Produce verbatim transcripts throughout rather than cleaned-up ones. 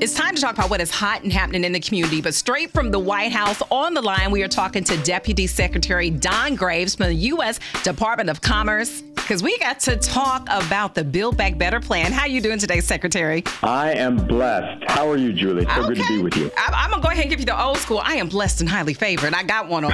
It's time to talk about what is hot and happening in the community. But straight from the White House on the line, we are talking to Deputy Secretary Don Graves from the U S Department of Commerce, because we got to talk about the Build Back Better plan. How are you doing today, Secretary? I am blessed. How are you, Julie? So okay. Good to be with you. I'm, I'm going to go ahead and give you the old school. I am blessed and highly favored. I got one on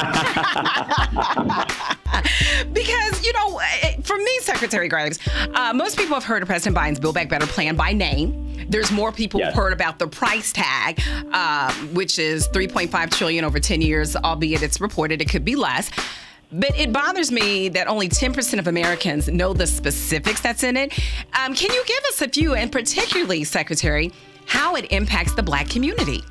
Because, you know, for me, Secretary Graves, uh, most people have heard of President Biden's Build Back Better plan by name. There's more people yes. who've heard about the price tag, uh, which is three point five trillion dollars over ten years, albeit it's reported it could be less. But it bothers me that only ten percent of Americans know the specifics that's in it. Um, can you give us a few, and particularly, Secretary, how it impacts the Black community?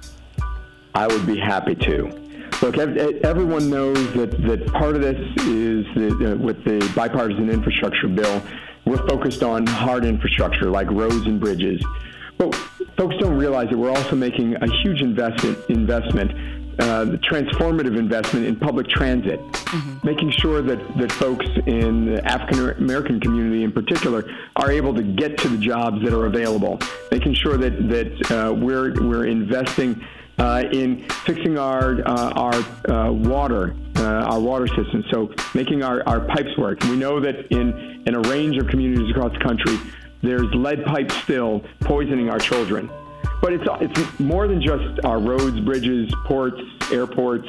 I would be happy to. Look, everyone knows that, that part of this is that, uh, with the bipartisan infrastructure bill, we're focused on hard infrastructure like roads and bridges. But folks don't realize that we're also making a huge investment, investment uh, transformative investment in public transit, mm-hmm. making sure that, that folks in the African American community in particular are able to get to the jobs that are available, making sure that, that uh, we're, we're investing Uh, in fixing our uh, our uh, water, uh, our water system, so making our, our pipes work. We know that in, in a range of communities across the country, there's lead pipes still poisoning our children. But it's it's more than just our roads, bridges, ports, airports,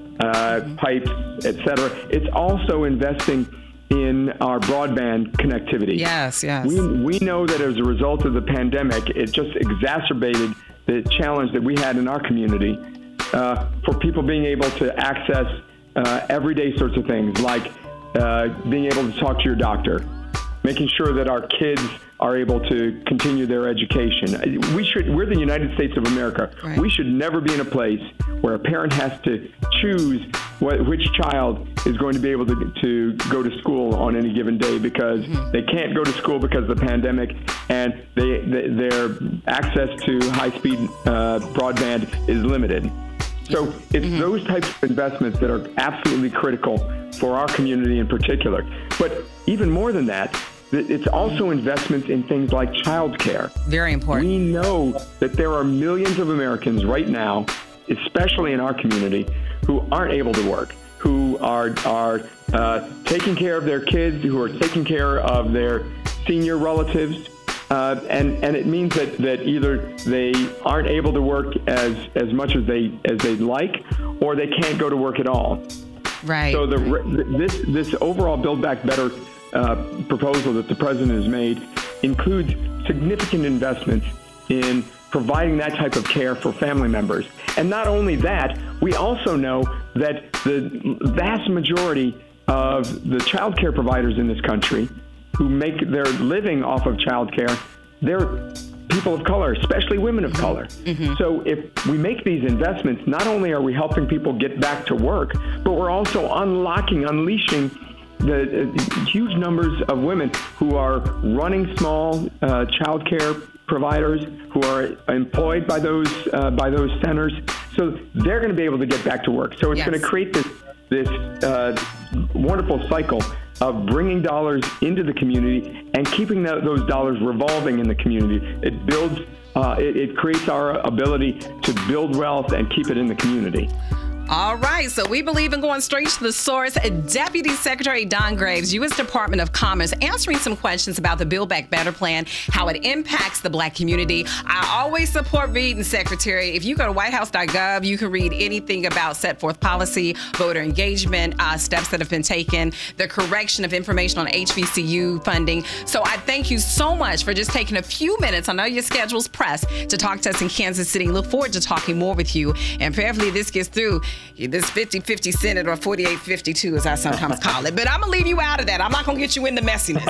uh, pipes, et cetera. It's also investing in our broadband connectivity. Yes, yes. We, we know that as a result of the pandemic, it just exacerbated the challenge that we had in our community uh, for people being able to access uh, everyday sorts of things, like uh, being able to talk to your doctor, making sure that our kids are able to continue their education. We should, we're the United States of America. Right. We should never be in a place where a parent has to choose what, which child is going to be able to, to go to school on any given day because mm-hmm. they can't go to school because of the pandemic, and they, they, their access to high-speed uh, broadband is limited. So it's mm-hmm. those types of investments that are absolutely critical for our community in particular. But even more than that, it's also investments in things like childcare. Very important. We know that there are millions of Americans right now, especially in our community, who aren't able to work, who are are uh, taking care of their kids, who are taking care of their senior relatives, uh, and and it means that, that either they aren't able to work as as much as they as they'd like, or they can't go to work at all. Right. So the this this overall Build Back Better Uh, proposal that the president has made includes significant investments in providing that type of care for family members. And not only that, we also know that the vast majority of the child care providers in this country who make their living off of child care, they're people of color, especially women of color. Mm-hmm. So if we make these investments, not only are we helping people get back to work, but we're also unlocking, unleashing the uh, huge numbers of women who are running small uh, child care providers, who are employed by those uh, by those centers. So they're going to be able to get back to work. So it's yes. going to create this this uh, wonderful cycle of bringing dollars into the community and keeping that, those dollars revolving in the community. It builds, uh, it, it creates our ability to build wealth and keep it in the community. All right, so we believe in going straight to the source. Deputy Secretary Don Graves, U S Department of Commerce, answering some questions about the Build Back Better plan, how it impacts the Black community. I always support reading, Secretary. If you go to white house dot gov, you can read anything about set forth policy, voter engagement, uh, steps that have been taken, the correction of information on H B C U funding. So I thank you so much for just taking a few minutes. I know your schedule's pressed to talk to us in Kansas City. Look forward to talking more with you. And prayerfully this gets through this fifty-fifty Senate, or forty-eight fifty-two as I sometimes call it. But I'm going to leave you out of that. I'm not going to get you in the messiness.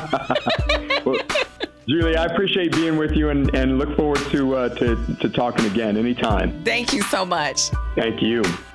Well, Julie, I appreciate being with you and, and look forward to, uh, to, to talking again anytime. Thank you so much. Thank you.